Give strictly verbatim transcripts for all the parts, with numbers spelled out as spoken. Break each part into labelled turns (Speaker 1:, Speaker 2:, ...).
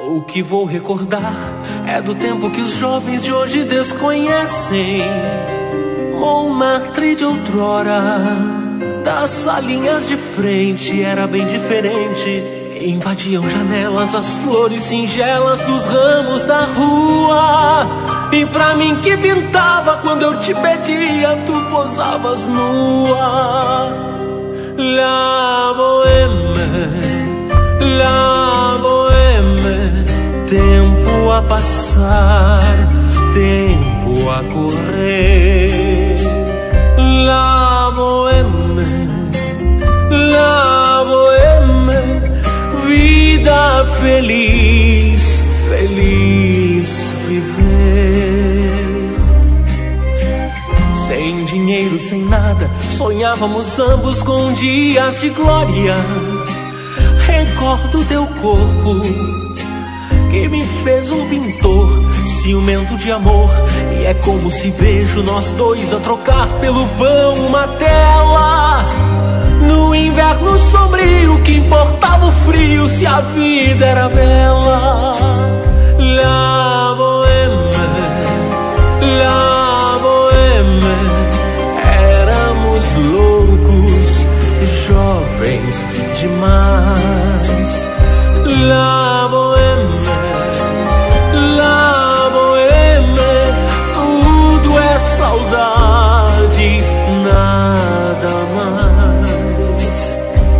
Speaker 1: O que vou recordar é do tempo que os jovens de hoje desconhecem. Montmartre de outrora, das salinhas de frente era bem diferente. Invadiam janelas as flores singelas dos ramos da rua. E pra mim que pintava quando eu te pedia, tu posavas nua. La bohème, la bohème, tempo a passar, tempo a correr. La bohème, la bohème, vida feliz, feliz viver. Sem dinheiro, sem nada, sonhávamos ambos com dias de glória. Recordo teu corpo, que me fez um pintor ciumento de amor. E é como se vejo nós dois a trocar pelo pão uma tela. No inverno sombrio, que importava o frio se a vida era bela. La bohème, la bohème, éramos loucos, jovens demais. La bohème, la bohème, tudo é saudade, nada mais.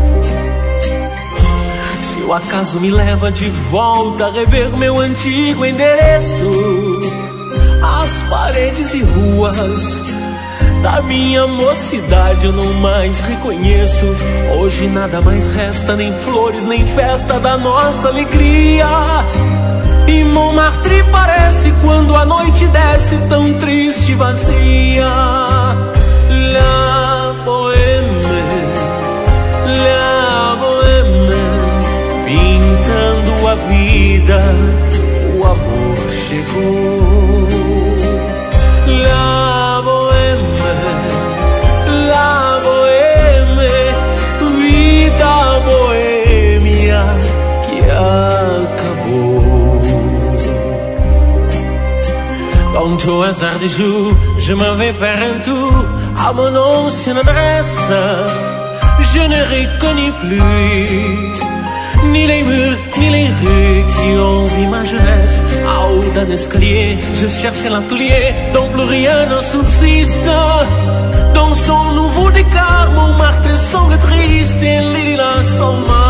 Speaker 1: Se o acaso me leva de volta a rever meu antigo endereço, as paredes e ruas da minha mocidade eu não mais reconheço. Hoje nada mais resta, nem flores, nem festa da nossa alegria. E Montmartre parece quando a noite desce tão triste e vazia. La bohème, la bohème, pintando a vida, o amor chegou. La bohème, la bohème, vida boêmia que acabou. Quant au hasard des jours, je m'en vais faire un tour à mon ancienne adresse. Je ne reconnais plus ni les murs, ni les rues qui ont vu ma jeunesse. En haut d'un escalier, je cherchais l'atelier dont plus rien ne subsiste. Dans son nouveau décor, Montmartre semble triste et les lilas sont morts.